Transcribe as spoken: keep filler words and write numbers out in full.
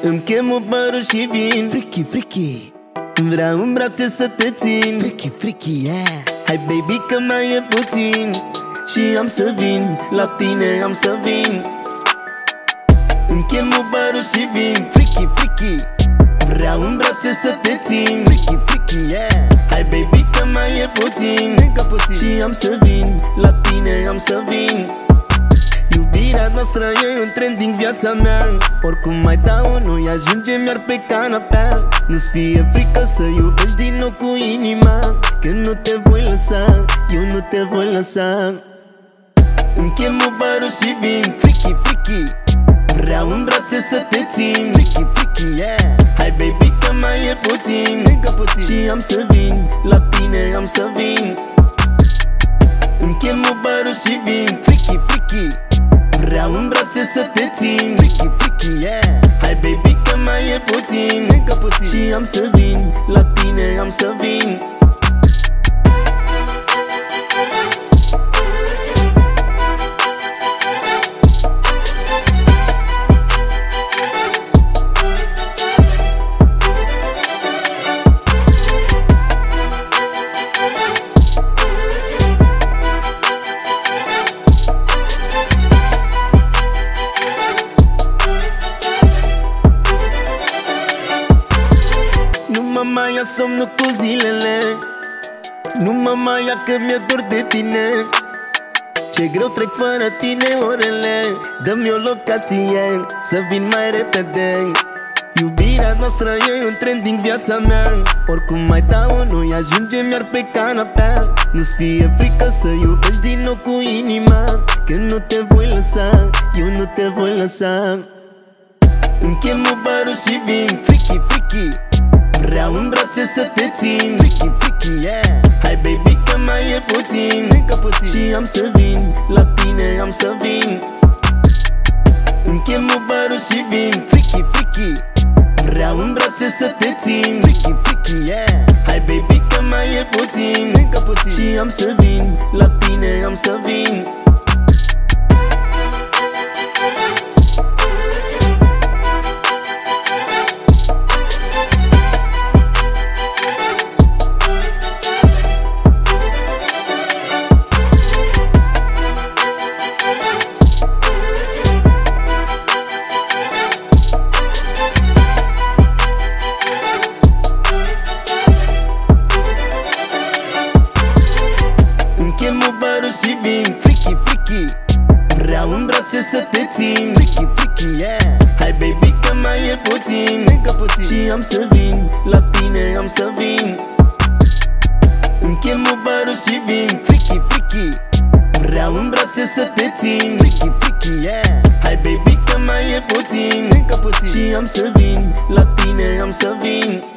Îmi chem părul și vin. Freaky, freaky, Vreau în brațe să te țin. freaky, freaky, yeah. Hai baby că mai e puțin și am să vin, la tine am să vin. Îmi chem părul și vin. Freaky, freaky, Vreau în brațe să te țin. freaky, freaky, yeah. Hai baby că mai e puțin Încă puțin. și am să vin, la tine am să vin. Iubirea noastră e un trending viața mea. Oricum mai dau, nu-i ajunge, mi-ar pe canapea. Nu-ți fie frică să iubești din nou cu inima, că nu te voi lăsa, eu nu te voi lăsa. Îmi chem părul și vin. Freaky, freaky, Vreau în brațe să te țin. freaky, freaky, yeah. Hai baby că mai e puțin Încă puțin. și am să vin, la tine am să vin. Îmi chem părul și vin. Freaky, freaky, Vreau în brațe să te țin. freaky, freaky, yeah. Hai baby că mai e puțin Încă puțin. și am să vin, la tine am să vin. Nu mă mai ia somnul cu zilele, nu mă mai ia că mi-e dor de tine. Ce greu trec fără tine orele, dă-mi o locație să vin mai repede. Iubirea noastră e un trending viața mea. Oricum mai dau, nu-i ajunge, mi-ar pe canapea. Nu-ți fie frică să iubești din nou cu inima, că nu te voi lăsa, eu nu te voi lăsa. Îmi chem părul și vin. Freaky, freaky, Vreau în brațe să te țin. freaky, freaky, yeah. Hai baby că mai e puțin Încă puțin. și am să vin, la tine am să vin. Îmi chem părul și vin. Freaky, freaky, Vreau în brațe să te țin. freaky, freaky, yeah. Hai baby că mai e puțin Încă puțin. și am să vin, la tine am să vin. Chem părul și vin. Freaky, freaky, Vreau în brațe să te țin. freaky, freaky, yeah. Hai baby că mai e puțin Încă puțin. și am să vin, la tine am să vin. Îmi chem părul și vin. Freaky, freaky, Vreau în brațe să te țin. freaky, freaky, yeah. Hai baby că mai e puțin Încă puțin. și am să vin, la tine am să vin.